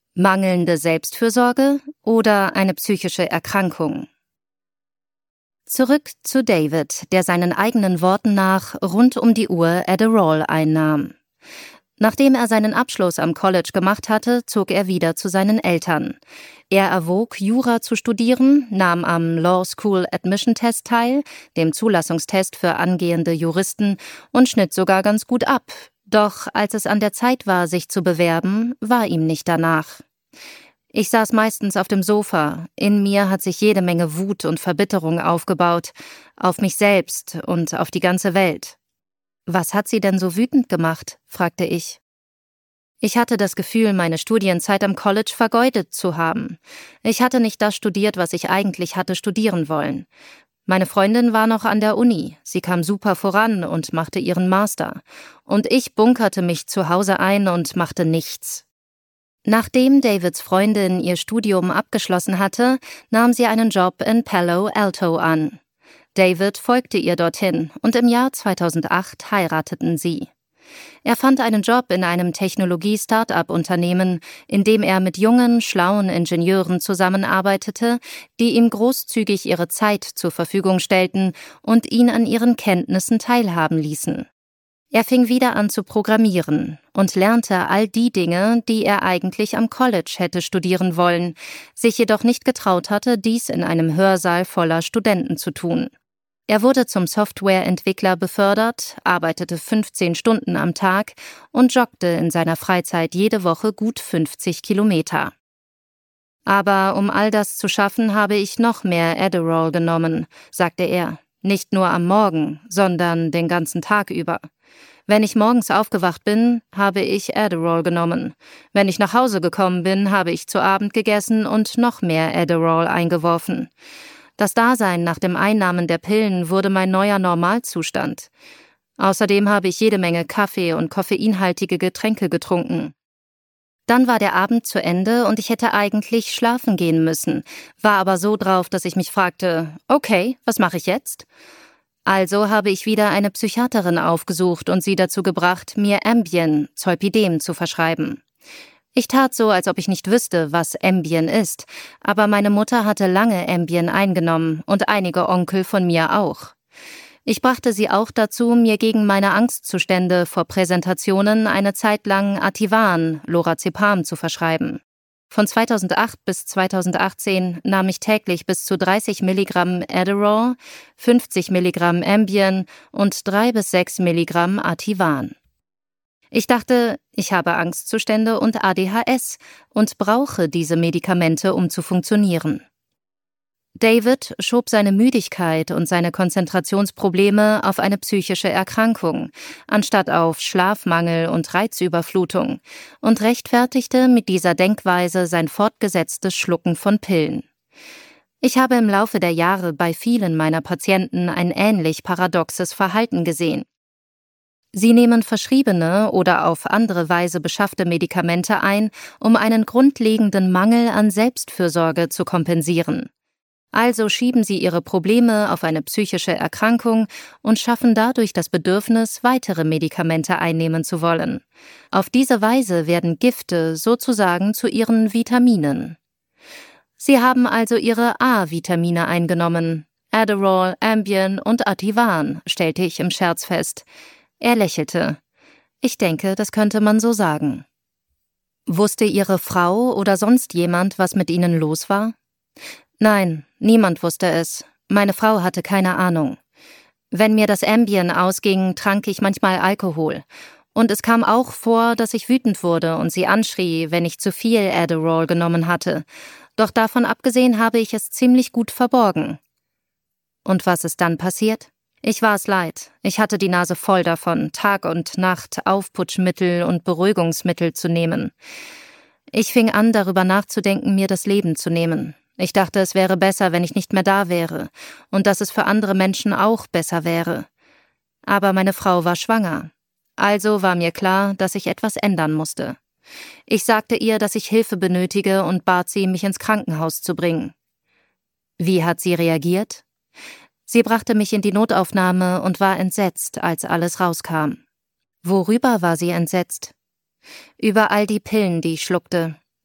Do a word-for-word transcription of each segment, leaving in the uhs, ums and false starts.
Mangelnde Selbstfürsorge oder eine psychische Erkrankung? Zurück zu David, der seinen eigenen Worten nach rund um die Uhr Adderall einnahm. Nachdem er seinen Abschluss am College gemacht hatte, zog er wieder zu seinen Eltern. Er erwog, Jura zu studieren, nahm am Law School Admission Test teil, dem Zulassungstest für angehende Juristen, und schnitt sogar ganz gut ab. Doch als es an der Zeit war, sich zu bewerben, war ihm nicht danach. Ich saß meistens auf dem Sofa. In mir hat sich jede Menge Wut und Verbitterung aufgebaut, auf mich selbst und auf die ganze Welt. »Was hat Sie denn so wütend gemacht?« fragte ich. Ich hatte das Gefühl, meine Studienzeit am College vergeudet zu haben. Ich hatte nicht das studiert, was ich eigentlich hatte studieren wollen. Meine Freundin war noch an der Uni, sie kam super voran und machte ihren Master. Und ich bunkerte mich zu Hause ein und machte nichts. Nachdem Davids Freundin ihr Studium abgeschlossen hatte, nahm sie einen Job in Palo Alto an. David folgte ihr dorthin und im Jahr zweitausendacht heirateten sie. Er fand einen Job in einem Technologie-Start-up-Unternehmen, in dem er mit jungen, schlauen Ingenieuren zusammenarbeitete, die ihm großzügig ihre Zeit zur Verfügung stellten und ihn an ihren Kenntnissen teilhaben ließen. Er fing wieder an zu programmieren und lernte all die Dinge, die er eigentlich am College hätte studieren wollen, sich jedoch nicht getraut hatte, dies in einem Hörsaal voller Studenten zu tun. Er wurde zum Softwareentwickler befördert, arbeitete fünfzehn Stunden am Tag und joggte in seiner Freizeit jede Woche gut fünfzig Kilometer. Aber um all das zu schaffen, habe ich noch mehr Adderall genommen, sagte er. Nicht nur am Morgen, sondern den ganzen Tag über. Wenn ich morgens aufgewacht bin, habe ich Adderall genommen. Wenn ich nach Hause gekommen bin, habe ich zu Abend gegessen und noch mehr Adderall eingeworfen. Das Dasein nach dem Einnahmen der Pillen wurde mein neuer Normalzustand. Außerdem habe ich jede Menge Kaffee und koffeinhaltige Getränke getrunken. Dann war der Abend zu Ende und ich hätte eigentlich schlafen gehen müssen, war aber so drauf, dass ich mich fragte, okay, was mache ich jetzt? Also habe ich wieder eine Psychiaterin aufgesucht und sie dazu gebracht, mir Ambien, Zolpidem, zu verschreiben. Ich tat so, als ob ich nicht wüsste, was Ambien ist, aber meine Mutter hatte lange Ambien eingenommen und einige Onkel von mir auch. Ich brachte sie auch dazu, mir gegen meine Angstzustände vor Präsentationen eine Zeit lang Ativan, Lorazepam, zu verschreiben. Von zweitausendacht bis zweitausendachtzehn nahm ich täglich bis zu dreißig Milligramm Adderall, fünfzig Milligramm Ambien und drei bis sechs Milligramm Ativan. Ich dachte, ich habe Angstzustände und A D H S und brauche diese Medikamente, um zu funktionieren. David schob seine Müdigkeit und seine Konzentrationsprobleme auf eine psychische Erkrankung, anstatt auf Schlafmangel und Reizüberflutung, und rechtfertigte mit dieser Denkweise sein fortgesetztes Schlucken von Pillen. Ich habe im Laufe der Jahre bei vielen meiner Patienten ein ähnlich paradoxes Verhalten gesehen. Sie nehmen verschriebene oder auf andere Weise beschaffte Medikamente ein, um einen grundlegenden Mangel an Selbstfürsorge zu kompensieren. Also schieben sie ihre Probleme auf eine psychische Erkrankung und schaffen dadurch das Bedürfnis, weitere Medikamente einnehmen zu wollen. Auf diese Weise werden Gifte sozusagen zu ihren Vitaminen. Sie haben also ihre A-Vitamine eingenommen. Adderall, Ambien und Ativan, stellte ich im Scherz fest. Er lächelte. Ich denke, das könnte man so sagen. Wusste Ihre Frau oder sonst jemand, was mit Ihnen los war? Nein, niemand wusste es. Meine Frau hatte keine Ahnung. Wenn mir das Ambien ausging, trank ich manchmal Alkohol. Und es kam auch vor, dass ich wütend wurde und sie anschrie, wenn ich zu viel Adderall genommen hatte. Doch davon abgesehen habe ich es ziemlich gut verborgen. Und was ist dann passiert? Ich war es leid. Ich hatte die Nase voll davon, Tag und Nacht Aufputschmittel und Beruhigungsmittel zu nehmen. Ich fing an, darüber nachzudenken, mir das Leben zu nehmen. Ich dachte, es wäre besser, wenn ich nicht mehr da wäre und dass es für andere Menschen auch besser wäre. Aber meine Frau war schwanger. Also war mir klar, dass ich etwas ändern musste. Ich sagte ihr, dass ich Hilfe benötige und bat sie, mich ins Krankenhaus zu bringen. Wie hat sie reagiert? Sie brachte mich in die Notaufnahme und war entsetzt, als alles rauskam. Worüber war sie entsetzt? Über all die Pillen, die ich schluckte.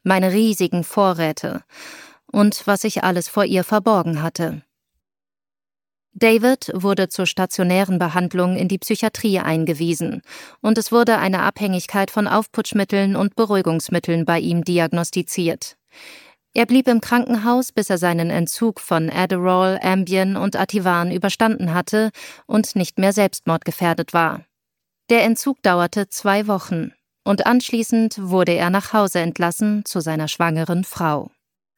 meine riesigen Vorräte und was ich alles vor ihr verborgen hatte. David wurde zur stationären Behandlung in die Psychiatrie eingewiesen und es wurde eine Abhängigkeit von Aufputschmitteln und Beruhigungsmitteln bei ihm diagnostiziert. Er blieb im Krankenhaus, bis er seinen Entzug von Adderall, Ambien und Ativan überstanden hatte und nicht mehr selbstmordgefährdet war. Der Entzug dauerte zwei Wochen und anschließend wurde er nach Hause entlassen zu seiner schwangeren Frau.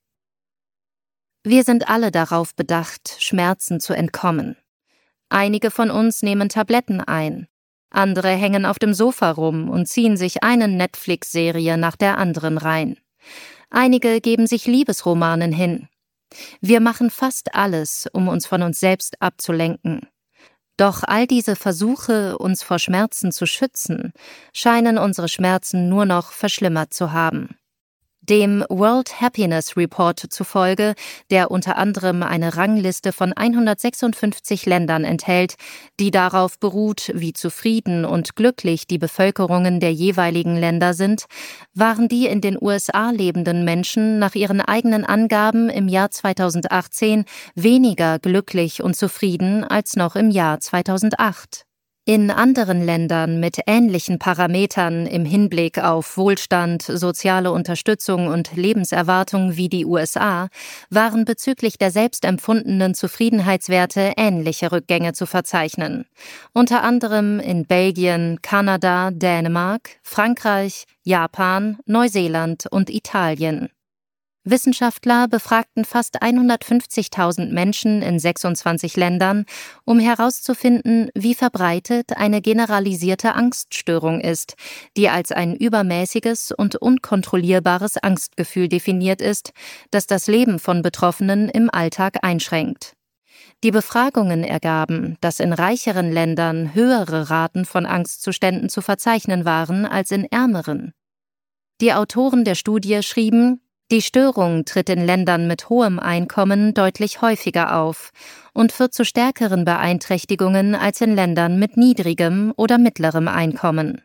Wir sind alle darauf bedacht, Schmerzen zu entkommen. Einige von uns nehmen Tabletten ein, andere hängen auf dem Sofa rum und ziehen sich eine Netflix-Serie nach der anderen rein. Einige geben sich Liebesromanen hin. Wir machen fast alles, um uns von uns selbst abzulenken. Doch all diese Versuche, uns vor Schmerzen zu schützen, scheinen unsere Schmerzen nur noch verschlimmert zu haben. Dem World Happiness Report zufolge, der unter anderem eine Rangliste von hundertsechsundfünfzig Ländern enthält, die darauf beruht, wie zufrieden und glücklich die Bevölkerungen der jeweiligen Länder sind, waren die in den U S A lebenden Menschen nach ihren eigenen Angaben im Jahr zweitausendachtzehn weniger glücklich und zufrieden als noch im Jahr zweitausendacht. In anderen Ländern mit ähnlichen Parametern im Hinblick auf Wohlstand, soziale Unterstützung und Lebenserwartung wie die U S A waren bezüglich der selbstempfundenen Zufriedenheitswerte ähnliche Rückgänge zu verzeichnen. Unter anderem in Belgien, Kanada, Dänemark, Frankreich, Japan, Neuseeland und Italien. Wissenschaftler befragten fast hundertfünfzigtausend Menschen in sechsundzwanzig Ländern, um herauszufinden, wie verbreitet eine generalisierte Angststörung ist, die als ein übermäßiges und unkontrollierbares Angstgefühl definiert ist, das das Leben von Betroffenen im Alltag einschränkt. Die Befragungen ergaben, dass in reicheren Ländern höhere Raten von Angstzuständen zu verzeichnen waren als in ärmeren. Die Autoren der Studie schrieben: Die Störung tritt in Ländern mit hohem Einkommen deutlich häufiger auf und führt zu stärkeren Beeinträchtigungen als in Ländern mit niedrigem oder mittlerem Einkommen.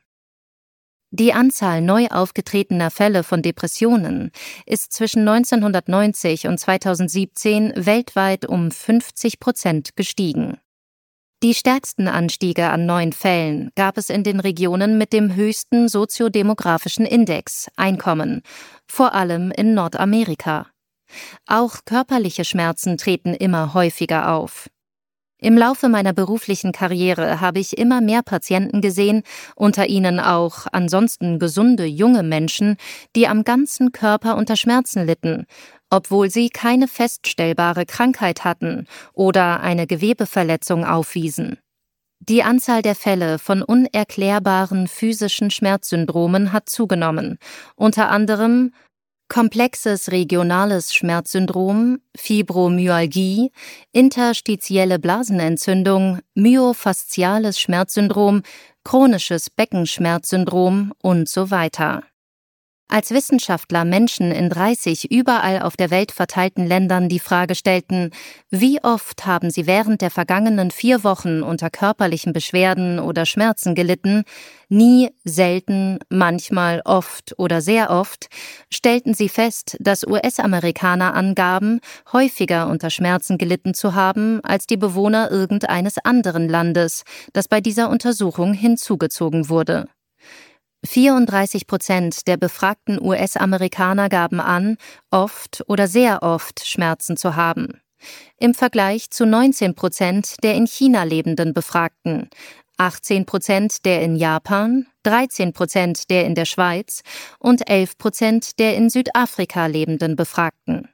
Die Anzahl neu aufgetretener Fälle von Depressionen ist zwischen neunzehnhundertneunzig und zweitausendsiebzehn weltweit um fünfzig Prozent gestiegen. Die stärksten Anstiege an neuen Fällen gab es in den Regionen mit dem höchsten soziodemografischen Index, Einkommen, vor allem in Nordamerika. Auch körperliche Schmerzen treten immer häufiger auf. Im Laufe meiner beruflichen Karriere habe ich immer mehr Patienten gesehen, unter ihnen auch ansonsten gesunde junge Menschen, die am ganzen Körper unter Schmerzen litten, obwohl sie keine feststellbare Krankheit hatten oder eine Gewebeverletzung aufwiesen. Die Anzahl der Fälle von unerklärbaren physischen Schmerzsyndromen hat zugenommen, unter anderem komplexes regionales Schmerzsyndrom, Fibromyalgie, interstitielle Blasenentzündung, myofasziales Schmerzsyndrom, chronisches Beckenschmerzsyndrom und so weiter. Als Wissenschaftler Menschen in dreißig überall auf der Welt verteilten Ländern die Frage stellten, wie oft haben sie während der vergangenen vier Wochen unter körperlichen Beschwerden oder Schmerzen gelitten, nie, selten, manchmal, oft oder sehr oft, stellten sie fest, dass U S-Amerikaner angaben, häufiger unter Schmerzen gelitten zu haben als die Bewohner irgendeines anderen Landes, das bei dieser Untersuchung hinzugezogen wurde. vierunddreißig Prozent der befragten U S-Amerikaner gaben an, oft oder sehr oft Schmerzen zu haben. Im Vergleich zu neunzehn Prozent der in China lebenden Befragten, achtzehn Prozent der in Japan, dreizehn Prozent der in der Schweiz und elf Prozent der in Südafrika lebenden Befragten.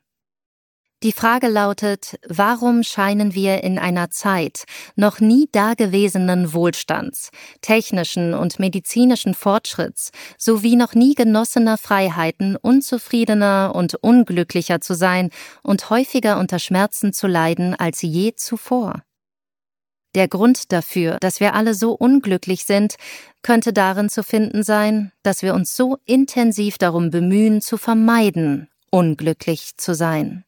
Die Frage lautet, warum scheinen wir in einer Zeit noch nie dagewesenen Wohlstands, technischen und medizinischen Fortschritts sowie noch nie genossener Freiheiten unzufriedener und unglücklicher zu sein und häufiger unter Schmerzen zu leiden als je zuvor? Der Grund dafür, dass wir alle so unglücklich sind, könnte darin zu finden sein, dass wir uns so intensiv darum bemühen, zu vermeiden, unglücklich zu sein.